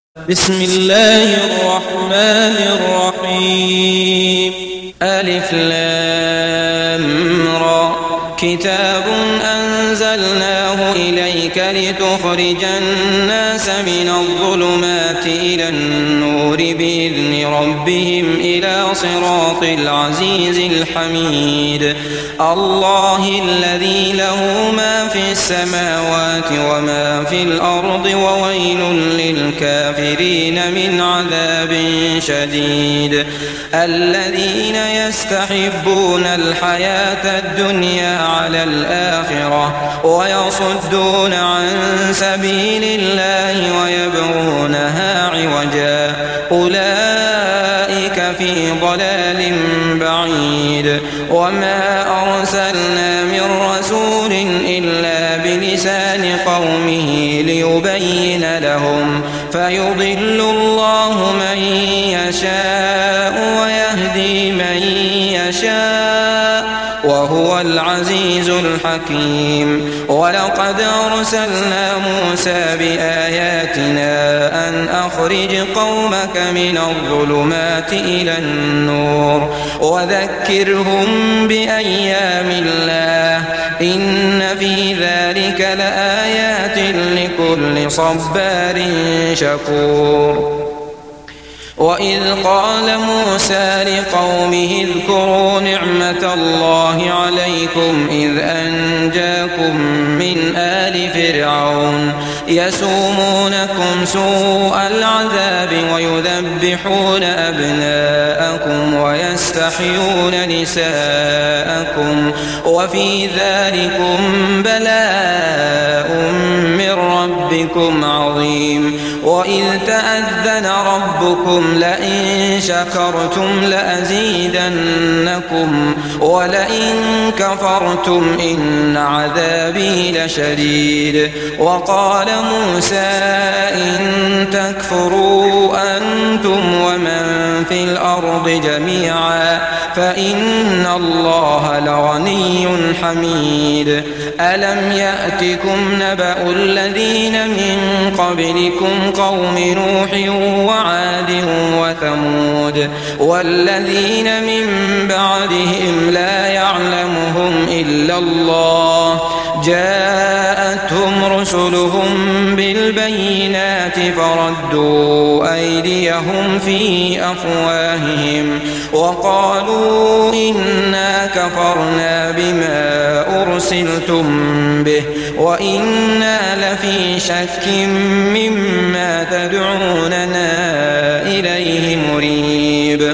بسم الله الرحمن الرحيم. ألف لام را. كتاب أنزلناه إليك لتخرج الناس من الظلمات إلى النور بإذن ربهم إلى صراط العزيز الحميد. الله الذي له ما في السماوات وما في الأرض وويل للكافرين من عذاب شديد. الذين يستحبون الحياة الدنيا على الآخرة ويصدون عن سبيل الله ويبغونها عوجا أولئك في ضلال بعيد. وما أرسلنا من رسول إلا بلسان قومه ليبين لهم فيضل الله من يشاء ويهدي من يشاء وهو العزيز الحكيم. ولقد أرسلنا موسى بآياتنا أن أخرج قومك من الظلمات إلى النور وذكرهم بأيام الله إن في ذلك لآيات لكل صبار شكور. وإذ قال موسى لقومه اذكروا نعمة الله عليكم إذ أنجاكم من آل فرعون يسومونكم سوء العذاب ويذبحون أبناءكم ويستحيون نساءكم وفي ذلكم بلاء من ربكم عظيم. وإذ تأذن ربكم لئن شكرتم لأزيدنكم ولئن كفرتم إن عذابي لشديد. وقال موسى إن تكفروا أنتم ومن في الأرض جميعا فإن الله لغني حميد. ألم يأتكم نبأ الذين من قبلكم قوم نوح وعاد وثمود والذين من بعدهم لا يعلمهم إلا الله جاءتهم رسلهم بالبينات فردوا أيديهم في أفواههم وقالوا إنا كفرنا بما أرسلتم به وإنا لفي شك مما تدعوننا إليه مريب.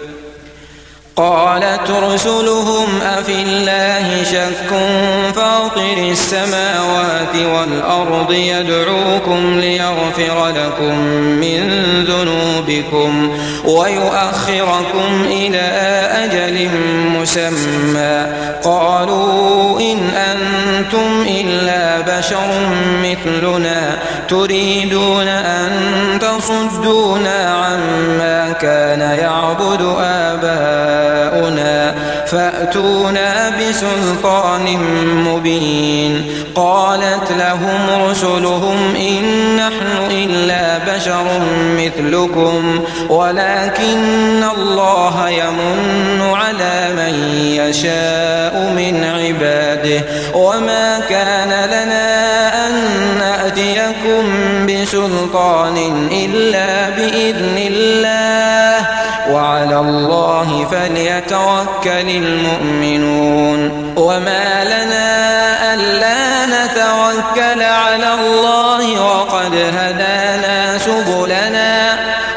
قالت رسلهم أفي الله شك فاطر السماوات والأرض يدعوكم ليغفر لكم من ذنوبكم ويؤخركم إلى أجل مسمى قالوا إن أنتم إلا بشر مثلنا تريدون أن تصدونا عما كان يعبد آباؤنا فأتونا بسلطان مبين. قالت لهم رسلهم إن نحن إلا بشر مثلكم ولكن الله يمن على من يشاء من عباده وما كان لنا أن نأتيكم بسلطان إلا بإذن الله وعلى الله فليتوكل المؤمنون. وما لنا ألا نتوكل على الله وقد هدانا سبلنا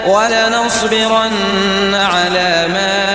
ولنصبرن على ما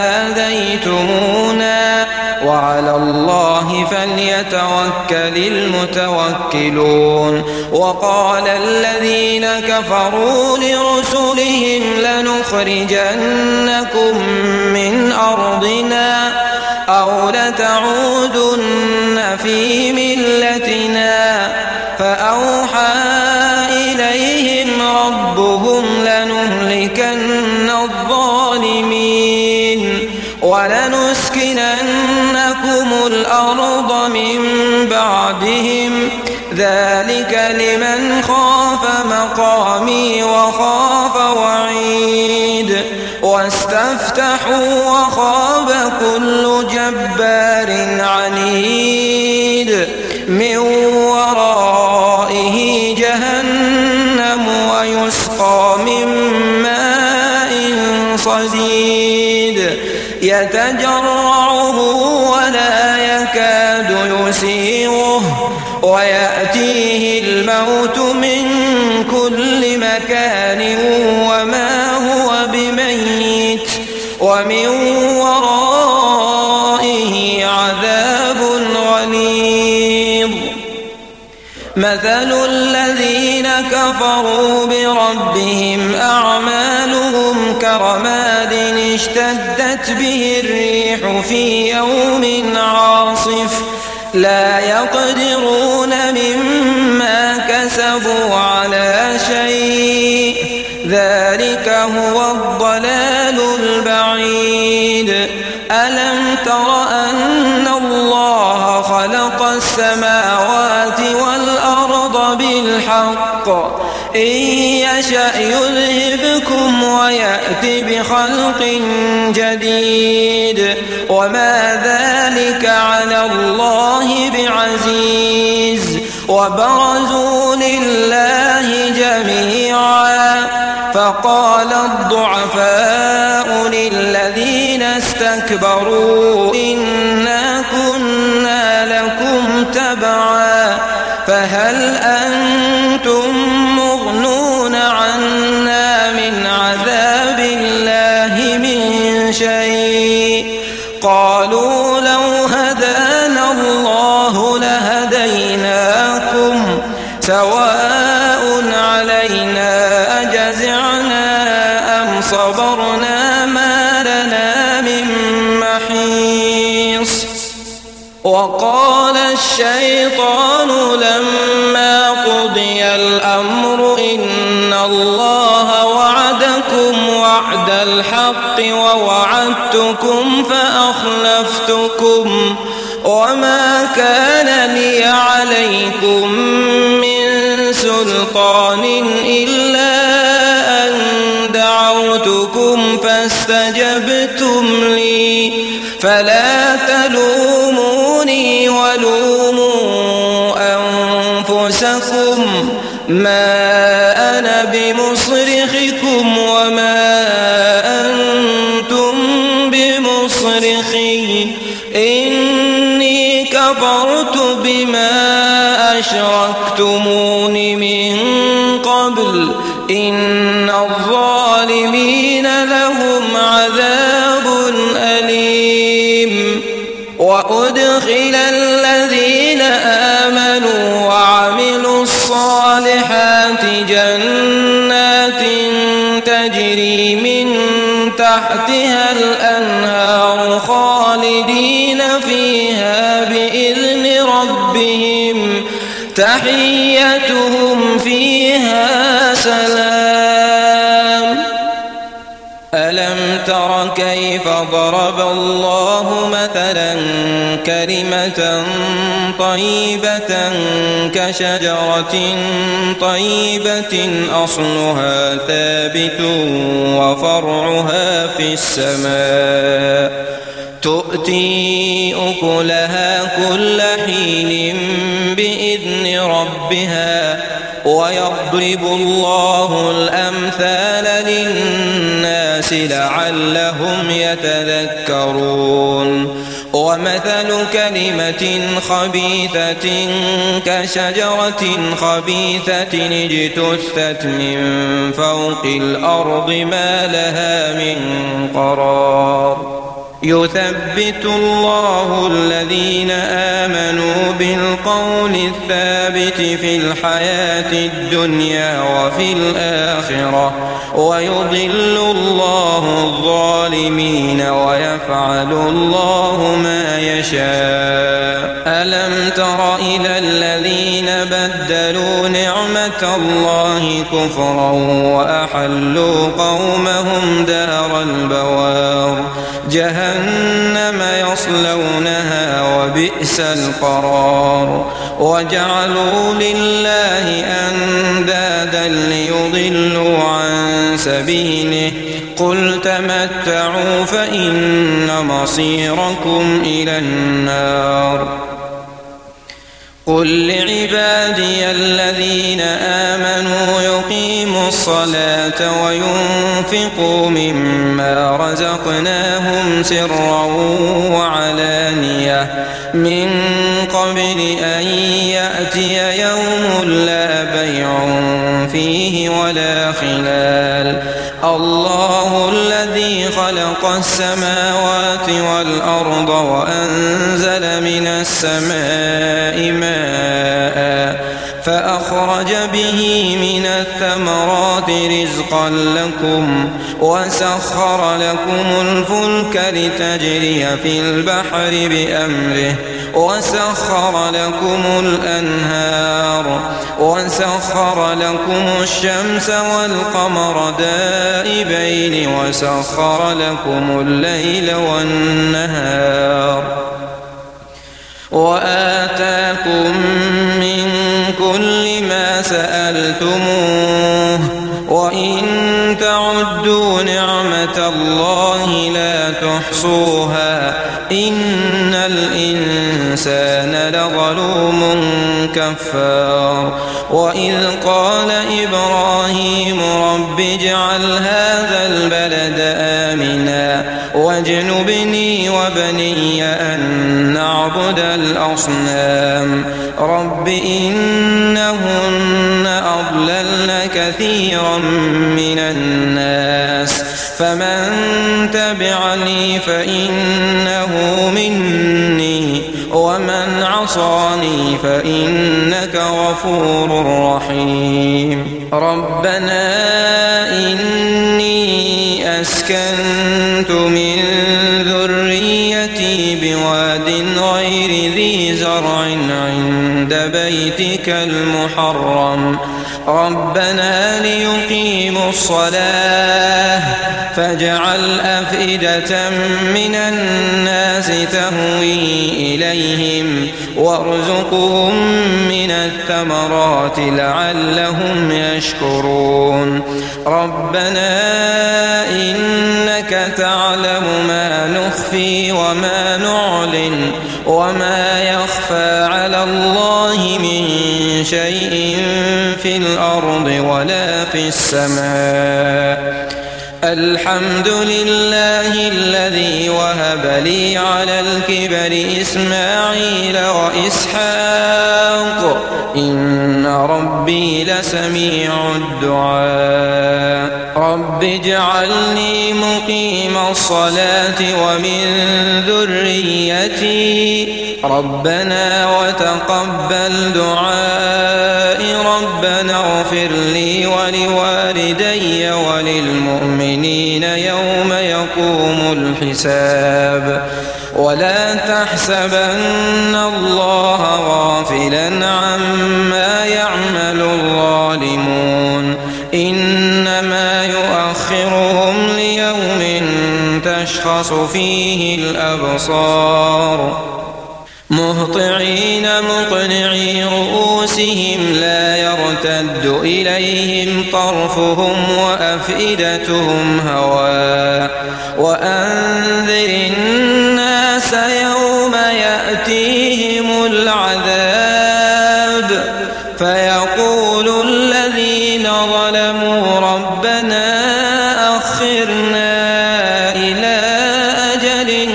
آذيتمونا وعلى الله فليتوكل المتوكلون. وقال الذين كفروا لرسلهم لنخرجنكم من أرضنا أو لتعودن في ملتنا فأوحى إليهم ربهم لنهلكن الظالمين ولنسكننكم الأرض من بعدهم ذلك لمن خاف مقامي وخاف وعيد واستفتحوا وخاب كل جبار عنيد من ورائه جهنم ويسقى من ماء صديد يتجرعه ولا يكاد يسيغه ويأتيه الموت من كل مكان وما هو بميت ومن ورائه عذاب غليظ مثل الذين كفروا بربهم أعمالهم كرماد اشتدت به الريح في يوم عاصف لا يقدرون مما كسبوا على شيء ذلك هو الضلال البعيد ألم تر أن الله خلق السماوات والأرض بالحق إن يشأ يذهبكم ويأت بخلق جديد وما ذلك على الله بعزيز وبرزوا لله جميعا فقال الضعفاء للذين استكبروا إنا كنا لكم تبعا فهل أنتم مغنون عنا من عذاب الله من شيء قالوا لو هدانا الله لهديناكم سواء علينا أجزعنا أم صبرنا ما لنا من محيص وقال الشيطان لما قضي الأمر إن الله وعدكم وعد الحق ووعدتكم فأخلفتكم وما كان لي عليكم من سلطان إلا أن دعوتكم فاستجبتم لي فلا تلوموني ولوموا أنفسكم ما أنا بمصرخكم وما أنتم بمصرخي إني كفرت بما أشركتمون من قبل إن الظالمين لهم عذاب أليم وأدخل الذين آمنوا وعملوا الصالحات جنات تجري من تحتها الأنهار خالدين فيها بإذن ربهم تحيتهم فيها سلام ألم تر كيف ضرب الله مثلا كلمة طيبة كشجرة طيبة أصلها ثابت وفرعها في السماء تؤتي أكلها كل حين بإذن ربها ويضرب الله الأمثال للناس لعلهم يتذكرون ومثل كلمة خبيثة كشجرة خبيثة اجتثت من فوق الأرض ما لها من قرار يثبت الله الذين آمنوا بالقول الثابت في الحياة الدنيا وفي الآخرة ويضل الله الظالمين ويفعل الله ما يشاء ألم تر إلى الذين بدلوا نعمة الله كفرا وأحلوا قومهم دار البوار جهنم جهنم يصلونها وبئس القرار وجعلوا لله أندادا ليضلوا عن سبيله قل تمتعوا فإن مصيركم إلى النار قل لعبادي الذين آمنوا يقيموا الصلاة وينفقوا مما رزقناهم سرا وعلانية من قبل أن يأتي يوم لا بيع فيه ولا خلال الله الذي خلق السماوات والأرض وأنزل من السماء ماء فأخرج به من الثمرات رزقا لكم وسخر لكم الفلك لتجري في البحر بأمره وسخر لكم الأنهار وسخر لكم الشمس والقمر دائبين وسخر لكم الليل والنهار وآتاكم من كل ما سألتموه وإن تعدوا نعمة الله لا تحصوها إن الإنسان لظلوم كفار وإذ قال إبراهيم رب اجعل هذا البلد آمنا واجنبني وبني أن نعبد الأصنام رب إنهن أضللن كثيرا من الناس فمن تبعني فإنه مني ومن عصاني فإنك غفور رحيم ربنا إني أسكنت من ذريتي بواد غير ذي زرع عند بيتك المحرم ربنا ليقيموا الصلاة فاجعل أفئدة من الناس تهوي إليهم وارزقهم من الثمرات لعلهم يشكرون ربنا إنك تعلم ما نخفي وما نعلن وما يخفى على الله من شيء في الأرض ولا في السماء الحمد لله الذي وهب لي على الكبر إسماعيل وإسحاق إن ربي لسميع الدعاء رب اجعلني مقيم الصلاة ومن ذريتي ربنا وتقبل دعائي ربنا اغفر لي ولوالدي وللمؤمنين يوم يقوم الحساب ولا تحسبن الله غافلا عما يعمل الظالمون إنما يؤخرهم ليوم تشخص فيه الأبصار مهطعين مقنعي رؤوسهم لا يرتد إليهم طرفهم وأفئدتهم هواء وأنذر الناس يوم يأتيهم العذاب فيقول الذين ظلموا ربنا أخرنا إلى أجل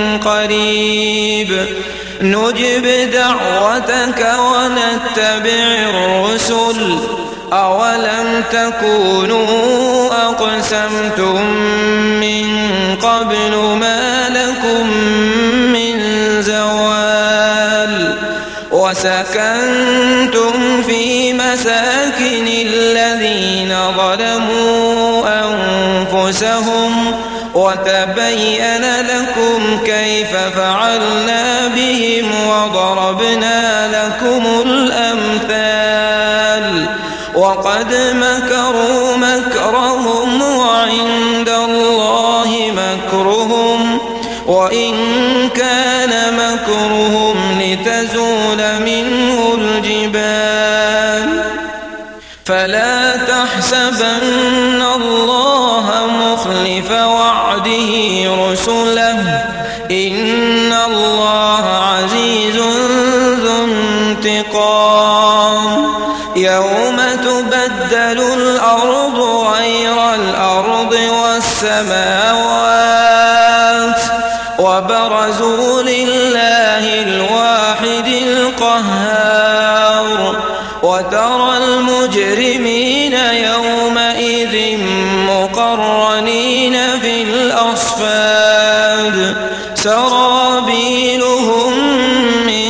قريب نجب دعوتك ونتبع الرسل أولم تكونوا أقسمتم من قبل ما لكم من زوال وسكنتم في مساكن الذين ظلموا أنفسهم وتبين لكم كيف فعلنا بهم وضربنا لكم الأمثال وقد مكروا مكرهم وعند الله مكرهم أن الله مخلف وعده رسله إن الله عزيز ذو انتقام يوم تبدل الأرض غير الأرض والسماوات وبرزوا لله الواحد القهار وترى المجرمين يومئذ مقرنين في الأصفاد سرابيلهم من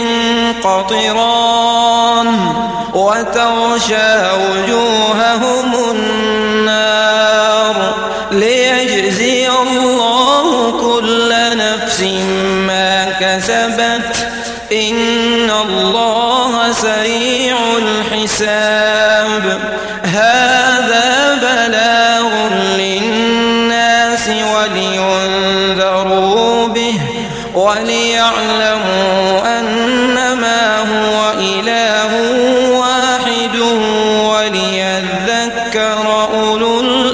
قطران وتغشى وجوههم النار ليجزي الله كل نفس ما كسبت إن الله سريع الحساب هذا بلاغ للناس ولينذروا به وليعلموا أنما هو إله واحد وليذكر أولو